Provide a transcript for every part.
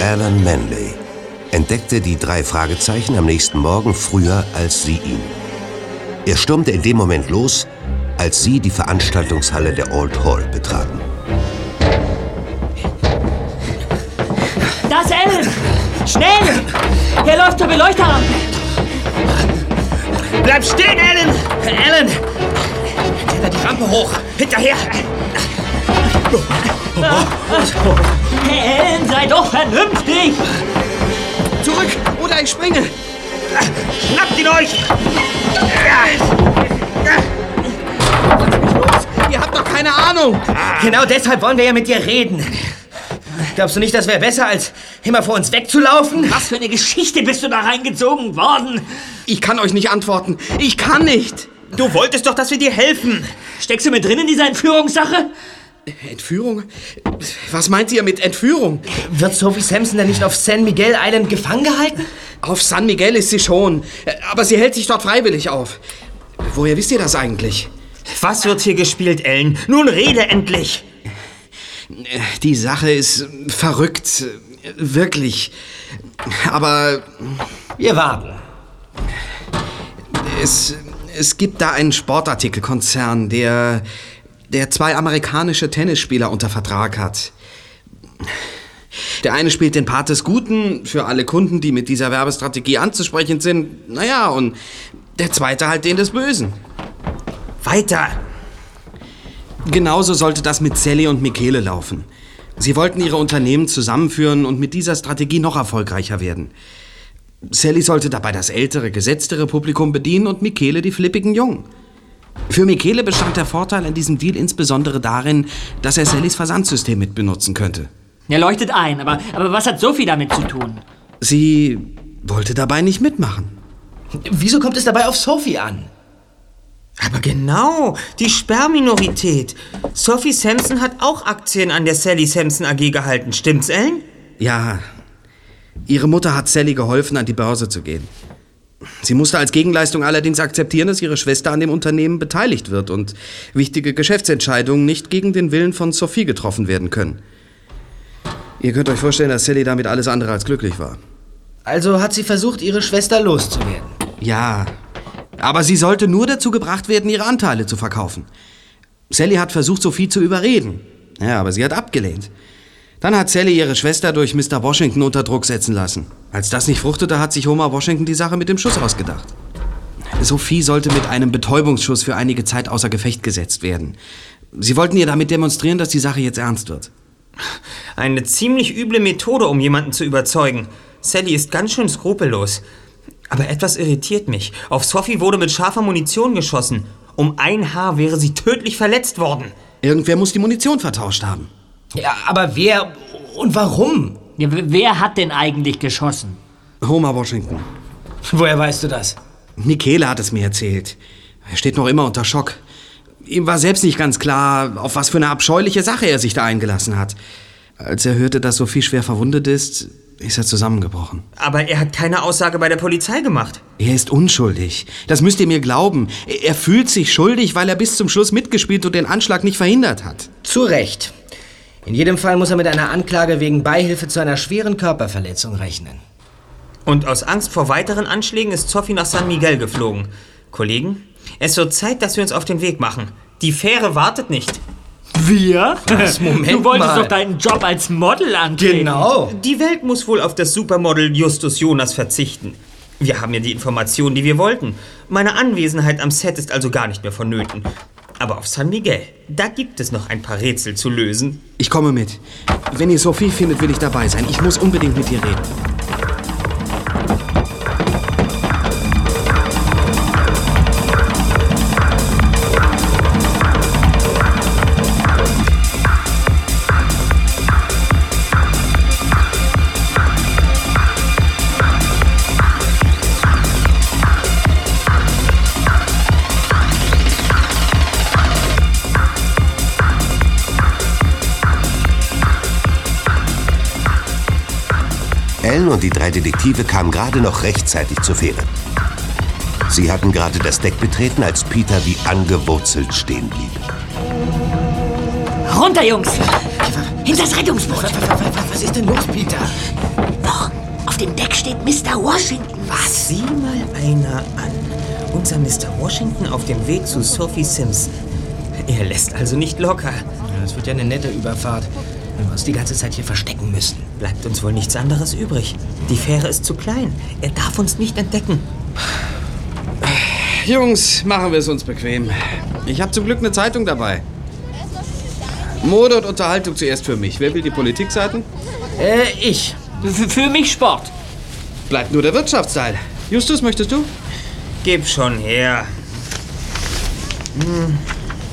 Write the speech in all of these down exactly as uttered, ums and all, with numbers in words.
Alan Manley entdeckte die drei Fragezeichen am nächsten Morgen früher als sie ihn. Er stürmte in dem Moment los, als sie die Veranstaltungshalle der Old Hall betraten. Da ist Alan! Schnell! Er läuft zur Beleuchterrampe! Bleib stehen, Alan! Alan! Kletter die Rampe hoch! Hinterher! Alan, sei doch vernünftig! Zurück, oder ich springe! Schnappt ihn euch! Lasst mich los! Ihr habt doch keine Ahnung! Genau deshalb wollen wir ja mit dir reden. Glaubst du nicht, das wäre besser, als immer vor uns wegzulaufen? Was für eine Geschichte bist du da reingezogen worden? Ich kann euch nicht antworten. Ich kann nicht. Du wolltest doch, dass wir dir helfen. Steckst du mit drin in dieser Entführungssache? Entführung? Was meint ihr mit Entführung? Wird Sophie Sampson denn nicht auf San Miguel Island gefangen gehalten? Auf San Miguel ist sie schon. Aber sie hält sich dort freiwillig auf. Woher wisst ihr das eigentlich? Was wird hier gespielt, Ellen? Nun rede endlich. Die Sache ist verrückt. Wirklich. Aber wir warten. Es, es gibt da einen Sportartikelkonzern, der, der zwei amerikanische Tennisspieler unter Vertrag hat. Der eine spielt den Part des Guten für alle Kunden, die mit dieser Werbestrategie anzusprechen sind. Naja, und der zweite halt den des Bösen. Weiter! Genauso sollte das mit Sally und Michele laufen. Sie wollten ihre Unternehmen zusammenführen und mit dieser Strategie noch erfolgreicher werden. Sally sollte dabei das ältere, gesetztere Publikum bedienen und Michele die flippigen Jungen. Für Michele bestand der Vorteil an diesem Deal insbesondere darin, dass er Sallys Versandsystem mit benutzen könnte. Er leuchtet ein, aber, aber was hat Sophie damit zu tun? Sie wollte dabei nicht mitmachen. Wieso kommt es dabei auf Sophie an? Aber genau, die Sperrminorität. Sophie Sampson hat auch Aktien an der Sally Sampson A G gehalten. Stimmt's, Ellen? Ja. Ihre Mutter hat Sally geholfen, an die Börse zu gehen. Sie musste als Gegenleistung allerdings akzeptieren, dass ihre Schwester an dem Unternehmen beteiligt wird und wichtige Geschäftsentscheidungen nicht gegen den Willen von Sophie getroffen werden können. Ihr könnt euch vorstellen, dass Sally damit alles andere als glücklich war. Also hat sie versucht, ihre Schwester loszuwerden? Ja. Aber sie sollte nur dazu gebracht werden, ihre Anteile zu verkaufen. Sally hat versucht, Sophie zu überreden. Ja, aber sie hat abgelehnt. Dann hat Sally ihre Schwester durch Mister Washington unter Druck setzen lassen. Als das nicht fruchtete, hat sich Homer Washington die Sache mit dem Schuss ausgedacht. Sophie sollte mit einem Betäubungsschuss für einige Zeit außer Gefecht gesetzt werden. Sie wollten ihr damit demonstrieren, dass die Sache jetzt ernst wird. Eine ziemlich üble Methode, um jemanden zu überzeugen. Sally ist ganz schön skrupellos. Aber etwas irritiert mich. Auf Sophie wurde mit scharfer Munition geschossen. Um ein Haar wäre sie tödlich verletzt worden. Irgendwer muss die Munition vertauscht haben. Ja, aber wer und warum? Ja, wer hat denn eigentlich geschossen? Homer Washington. Woher weißt du das? Michele hat es mir erzählt. Er steht noch immer unter Schock. Ihm war selbst nicht ganz klar, auf was für eine abscheuliche Sache er sich da eingelassen hat. Als er hörte, dass Sophie schwer verwundet ist, ist er zusammengebrochen. Aber er hat keine Aussage bei der Polizei gemacht. Er ist unschuldig. Das müsst ihr mir glauben. Er fühlt sich schuldig, weil er bis zum Schluss mitgespielt und den Anschlag nicht verhindert hat. Zu Recht. In jedem Fall muss er mit einer Anklage wegen Beihilfe zu einer schweren Körperverletzung rechnen. Und aus Angst vor weiteren Anschlägen ist Sophie nach San Miguel geflogen. Kollegen, es wird Zeit, dass wir uns auf den Weg machen. Die Fähre wartet nicht. Wir? Was, Moment Du wolltest mal. doch deinen Job als Model antreten. Genau. Die Welt muss wohl auf das Supermodel Justus Jonas verzichten. Wir haben ja die Informationen, die wir wollten. Meine Anwesenheit am Set ist also gar nicht mehr vonnöten. Aber auf San Miguel, da gibt es noch ein paar Rätsel zu lösen. Ich komme mit. Wenn ihr Sophie findet, will ich dabei sein. Ich muss unbedingt mit ihr reden. Ellen und die drei Detektive kamen gerade noch rechtzeitig zur Fähre. Sie hatten gerade das Deck betreten, als Peter wie angewurzelt stehen blieb. Runter, Jungs! Hinter das Rettungsboot! Was ist denn los, Peter? dem Deck steht Mister Washington. Was? Sieh mal einer an. Unser Mister Washington auf dem Weg zu Sophie Simpson. Er lässt also nicht locker. Ja, das wird ja eine nette Überfahrt, wenn wir uns die ganze Zeit hier verstecken müssen. Bleibt uns wohl nichts anderes übrig. Die Fähre ist zu klein. Er darf uns nicht entdecken. Jungs, machen wir es uns bequem. Ich habe zum Glück eine Zeitung dabei. Mode und Unterhaltung zuerst für mich. Wer will die Politikseiten? Äh, ich. Für, für mich Sport. Bleibt nur der Wirtschaftsteil. Justus, möchtest du? Gib schon her. Hm.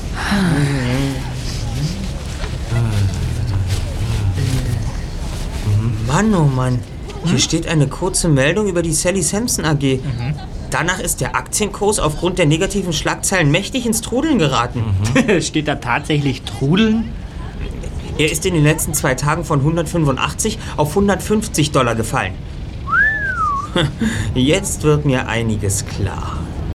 Mann, oh Mann. Hier steht eine kurze Meldung über die Sally Sampson A G. Mhm. Danach ist der Aktienkurs aufgrund der negativen Schlagzeilen mächtig ins Trudeln geraten. Mhm. Steht da tatsächlich Trudeln? Er ist in den letzten zwei Tagen von hundertfünfundachtzig auf hundertfünfzig Dollar gefallen. Jetzt wird mir einiges klar.